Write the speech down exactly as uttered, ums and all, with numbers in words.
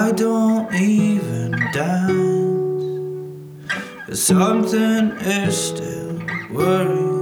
I don't even dance. Something is still worrying.